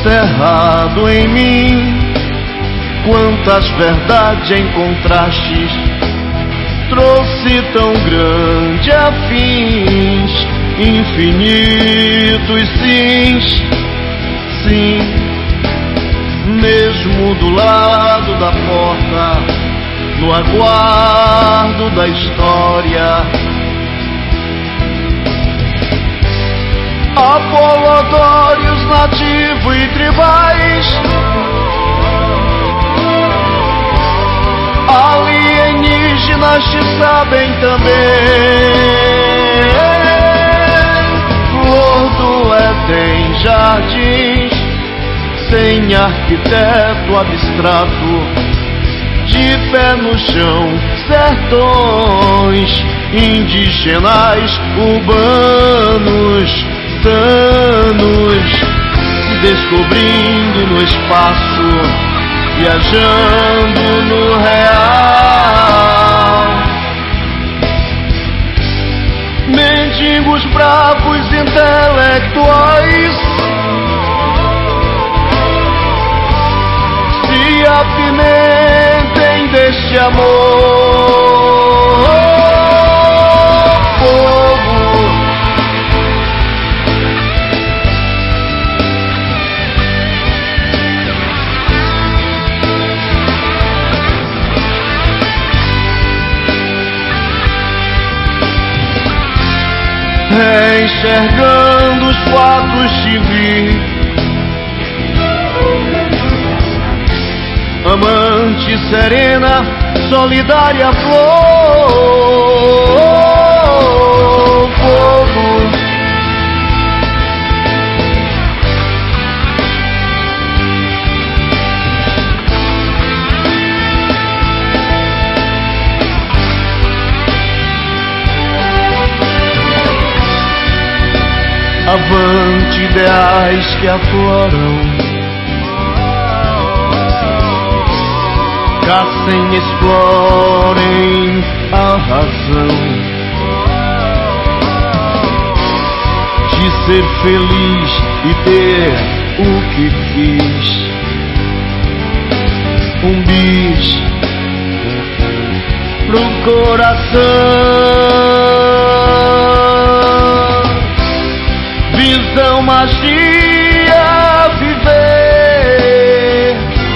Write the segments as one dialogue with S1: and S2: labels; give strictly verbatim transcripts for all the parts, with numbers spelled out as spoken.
S1: cerrado em mim. Quantas verdades encontrastes, trouxe tão grande a fins, infinitos sims, sim, mesmo do lado da porta, no aguardo da história. Apolodórios nativos e tribais, alienígenas te sabem também. Flor do Éden, jardins sem arquiteto abstrato, de pé no chão, sertões indígenas, urbanos, sanos, descobrindo no espaço, viajando no real. Mendigos bravos intelectuais se apimentem deste amor. Povo, enxergando os fatos te vi, amante serena, solidária flor. Fogo, avante ideais que afloram, caçem, explorem a razão de ser feliz e ter o que quis. Um bis pro coração, visão, magia, viver,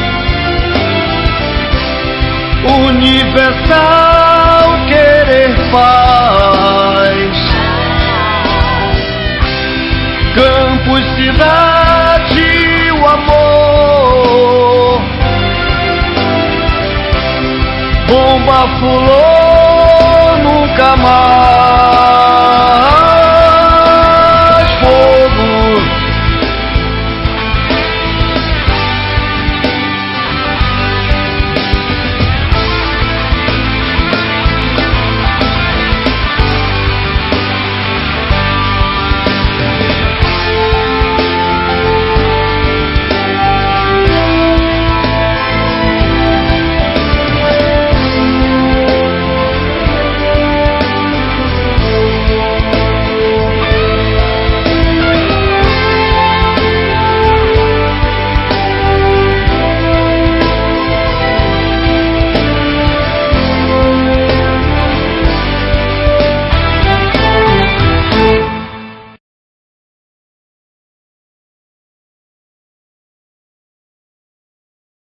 S1: universal, querer paz, campos, cidade, o amor, bomba, fulô.